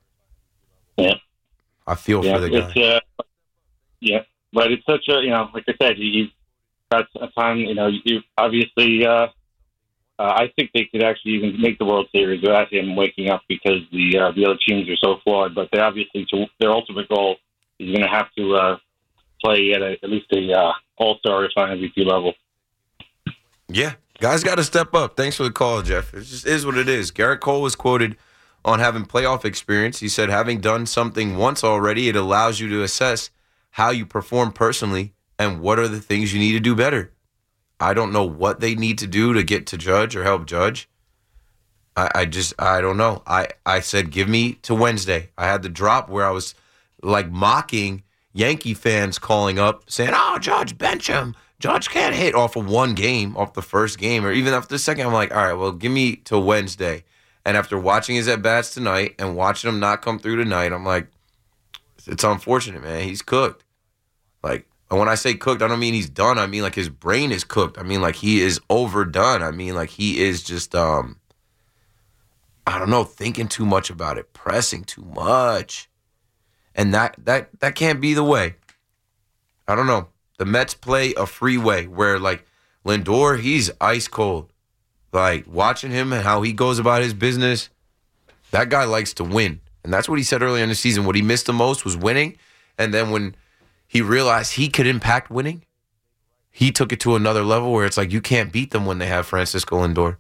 Speaker 8: I feel for the guy.
Speaker 20: But it's such a like I said, he's got a time. You obviously. I think they could actually even make the World Series without him waking up because the other teams are so flawed. But they obviously, their ultimate goal is going to have to play at least a All-Star, if not MVP level.
Speaker 8: Yeah, guys got to step up. Thanks for the call, Jeff. It just is what it is. Garrett Cole was quoted on having playoff experience. He said, having done something once already, it allows you to assess how you perform personally and what are the things you need to do better. I don't know what they need to do to get to Judge or help Judge. I don't know. I said, give me to Wednesday. I had the drop where I was like mocking Yankee fans calling up saying, oh, Judge, bench him. Judge can't hit off of one game, off the first game, or even after the second. I'm like, all right, well, give me to Wednesday. And after watching his at-bats tonight and watching him not come through tonight, I'm like, it's unfortunate, man. He's cooked. Like, and when I say cooked, I don't mean he's done. I mean, like, his brain is cooked. I mean, like, he is overdone. I mean, like, he is just, I don't know, thinking too much about it, pressing too much. And that can't be the way. I don't know. The Mets play a freeway where, like, Lindor, he's ice cold. Like, watching him and how he goes about his business, that guy likes to win. And that's what he said earlier in the season. What he missed the most was winning. And then when he realized he could impact winning, he took it to another level where it's like you can't beat them when they have Francisco Lindor.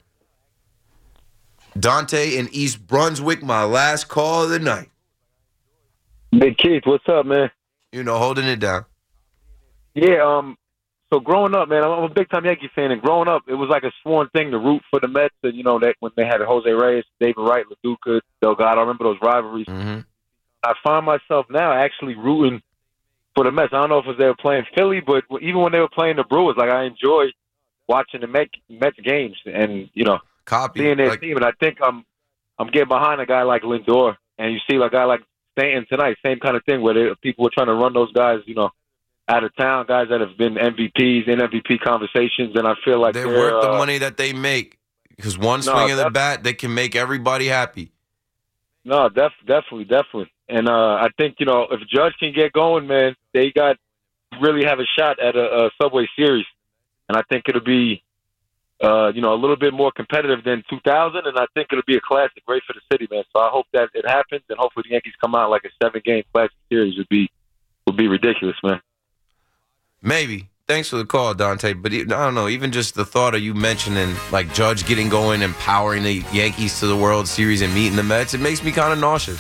Speaker 8: Dante in East Brunswick, my last call of the night.
Speaker 21: Big Keith, what's up, man?
Speaker 8: Holding it down.
Speaker 21: Yeah, so growing up, man, I'm a big-time Yankee fan, and growing up, it was like a sworn thing to root for the Mets, and, that when they had Jose Reyes, David Wright, LaDuca, Delgado, I remember those rivalries.
Speaker 8: Mm-hmm.
Speaker 21: I find myself now actually rooting for the Mets. I don't know if it was they were playing Philly, but even when they were playing the Brewers, like, I enjoy watching the Mets games and, seeing their team. And I think I'm getting behind a guy like Lindor, and you see a guy like Stanton tonight, same kind of thing where people were trying to run those guys, out of town, guys that have been MVPs in MVP conversations, and I feel like
Speaker 8: they're worth the money that they make because one swing of the bat, they can make everybody happy.
Speaker 21: No, definitely. And I think, if Judge can get going, man, they really have a shot at a Subway Series. And I think it'll be, a little bit more competitive than 2000, and I think it'll be a classic, great for the city, man. So I hope that it happens, and hopefully the Yankees come out like a 7-game classic series would be ridiculous, man.
Speaker 8: Maybe. Thanks for the call, Dante. But I don't know, even just the thought of you mentioning, like, Judge getting going and powering the Yankees to the World Series and meeting the Mets, it makes me kind of nauseous.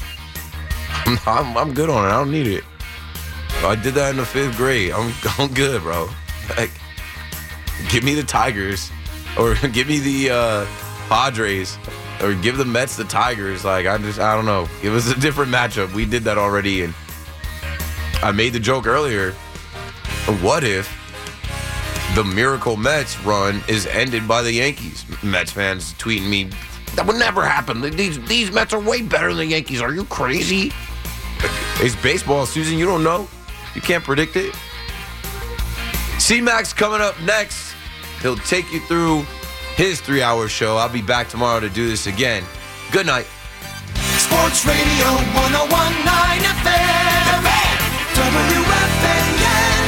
Speaker 8: I'm good on it. I don't need it. I did that in the 5th grade. I'm good, bro. Like, give me the Tigers or give me the Padres or give the Mets the Tigers. Like, I don't know. Give us a different matchup. We did that already, and I made the joke earlier. What if the Miracle Mets run is ended by the Yankees? Mets fans tweeting me, that would never happen. These Mets are way better than the Yankees. Are you crazy? It's baseball, Susan. You don't know. You can't predict it. C-Max coming up next. He'll take you through his 3-hour show. I'll be back tomorrow to do this again. Good night.
Speaker 6: Sports Radio 101.9 FM. WFAN,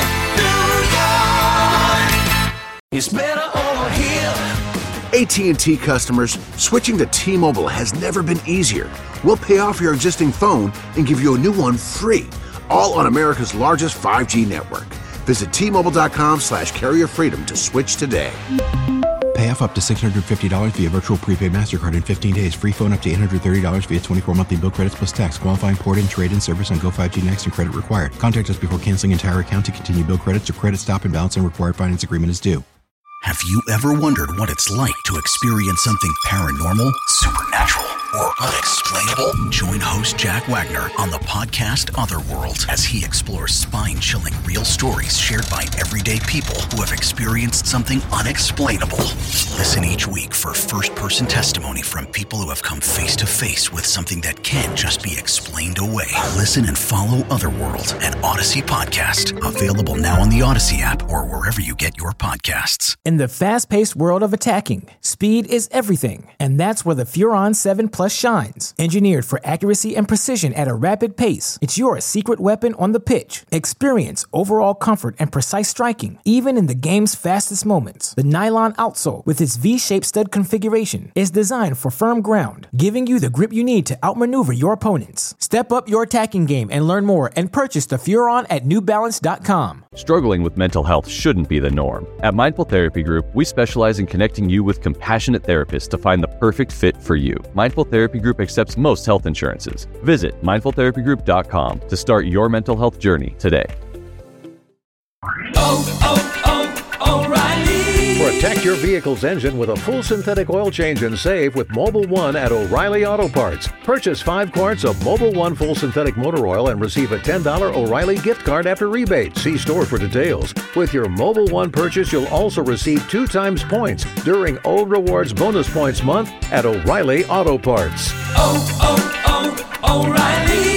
Speaker 6: New York.
Speaker 2: It's better over here. AT&T customers, switching to T-Mobile has never been easier. We'll pay off your existing phone and give you a new one free, all on America's largest 5G network. Visit T-Mobile.com/carrierfreedom to switch today.
Speaker 3: Pay off up to $650 via virtual prepaid MasterCard in 15 days. Free phone up to $830 via 24 monthly bill credits plus tax. Qualifying port and trade-in service on Go 5G Next and credit required. Contact us before canceling entire account to continue bill credits or credit stop and balance and required finance agreement is due.
Speaker 7: Have you ever wondered what it's like to experience something paranormal, supernatural, or unexplainable? Join host Jack Wagner on the podcast Otherworld as he explores spine-chilling real stories shared by everyday people who have experienced something unexplainable. Listen each week for first-person testimony from people who have come face-to-face with something that can't just be explained away. Listen and follow Otherworld, an Odyssey podcast. Available now on the Odyssey app or wherever you get your podcasts.
Speaker 22: In the fast-paced world of attacking, speed is everything, and that's where the Furon 7 Plus shines. Engineered for accuracy and precision at a rapid pace, it's your secret weapon on the pitch. Experience overall comfort and precise striking, even in the game's fastest moments. The nylon outsole, with its V-shaped stud configuration, is designed for firm ground, giving you the grip you need to outmaneuver your opponents. Step up your attacking game and learn more and purchase the Furon at NewBalance.com.
Speaker 18: Struggling with mental health shouldn't be the norm. At Mindful Therapy Group, we specialize in connecting you with compassionate therapists to find the perfect fit for you. Mindful Therapy Group accepts most health insurances. Visit mindfultherapygroup.com to start your mental health journey today.
Speaker 23: O'Reilly. Protect your vehicle's engine with a full synthetic oil change and save with Mobil 1 at O'Reilly Auto Parts. Purchase 5 quarts of Mobil 1 full synthetic motor oil and receive a $10 O'Reilly gift card after rebate. See store for details. With your Mobil 1 purchase, you'll also receive 2 times points during O Rewards Bonus Points Month at O'Reilly Auto Parts.
Speaker 6: O'Reilly.